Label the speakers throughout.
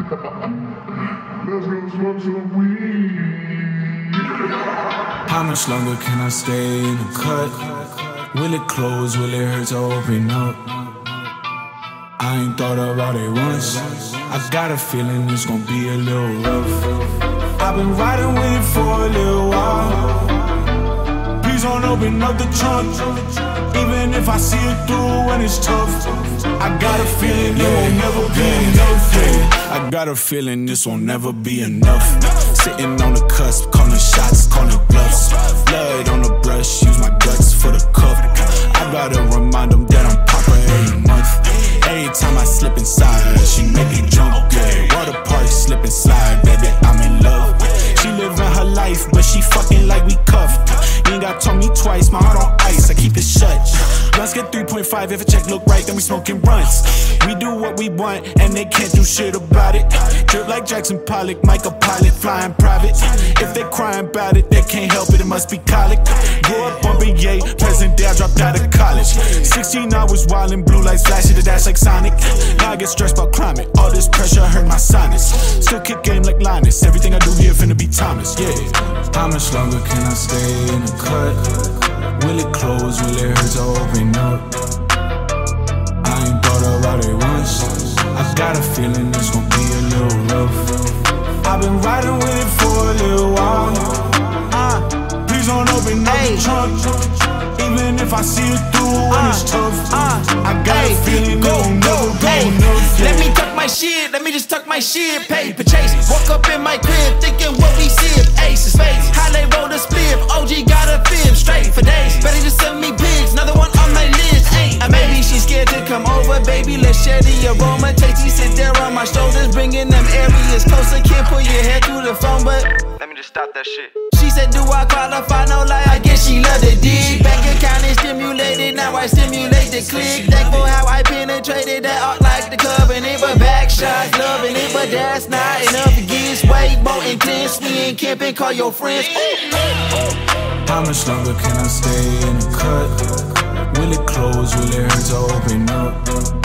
Speaker 1: Let's go smoke some weed.
Speaker 2: How much longer can I stay in the cut? Will it close? Will it hurt to open up? I ain't thought about it once. I got a feeling it's gonna be a little rough. I've been riding with it for a little while. Please don't open up the trunk. Even if I see it through when it's tough, I got a feeling it won't never be enough. Yeah, I got a feeling this won't never be enough. Sitting on the cusp, calling shots, calling bluffs. Blood on the brush, use my guts for the cup. I gotta remind them that I'm Papa every month. Every time I slip inside, she make me jump. Yeah, water park, slip and slide, baby, I'm in love. She living her life, but she fucking like we cuffed. You ain't got told me twice, my heart on ice, I keep it shut. Blunts get 3.5, if a check look right, then we smoking runs. We do what we want, and they can't do shit about it. Drip like Jackson Pollock, Micah Pilot, flying private. If they crying about it, they can't help it, it must be colic. Grew up on BA, present day I dropped out of college. 16 I was wildin', blue lights flashing the dash like Sonic. Now I get stressed about climate, all this pressure hurt my sinus. Still kick game like Linus, everything I do here finna be Thomas, yeah. How much longer can I stay in the cut? Will it close, will it hurt to open up? I ain't thought about it once. I got a feeling it's gonna be a little rough. I've been riding with it for a little while. Please don't open up the trunk. Even if I see it through when it's tough, I got a feeling it won't never be enough.
Speaker 3: Let me tuck my shit, let me just tuck my shit. Paper chase, walk up in my crib, thinking what we see if aces face. How they roll the split, OG got a fib straight for days. Ready to send me pigs, another one on my list. Maybe she's scared to come over, baby, let's share the aroma. Tasty, sit there on my shoulders, bringing them areas closer. Can't put your head through the phone, but
Speaker 4: let me just stop that shit.
Speaker 3: She said, do I qualify? No lie, I guess she love the dig. Bank account is stimulated, now I stimulate the click. Thankful how I penetrated that art like the covenant. But back shots, loving it, but that's not enough. It gets way more intense. We ain't camping, call your friends.
Speaker 2: How much longer can I stay in the cut? Will it close, will it hurt to open up?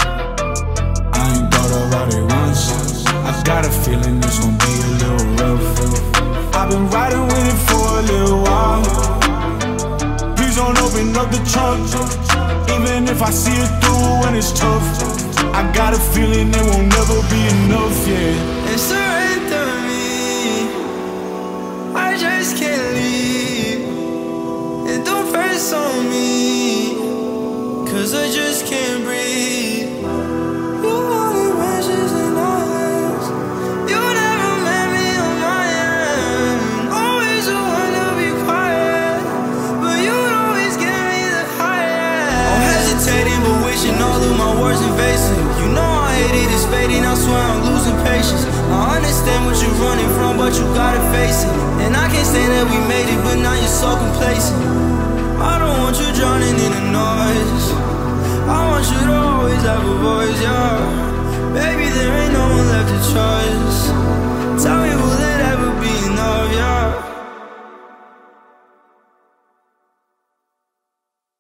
Speaker 2: I ain't thought about it once. I got a feeling it's gonna be a little rough. I've been riding with it for a little while. Please don't open up the trunk. Even if I see it through when it's tough, I got a feeling it won't never be enough, yeah.
Speaker 5: And surrender me, I just can't leave. And don't press on me, cause I just can't breathe. You only measures in eyes. You never met me on my end. Always the one to be quiet, but you'd always give me the highest. I'm hesitating but wishing all of my words invasive. You know I hate it, it's fading, I swear I'm losing patience. I understand what you're running from, but you gotta face it. And I can't say that we made it, but now you're so complacent. I don't want you drowning in the noise. I want you to always have a voice, yeah.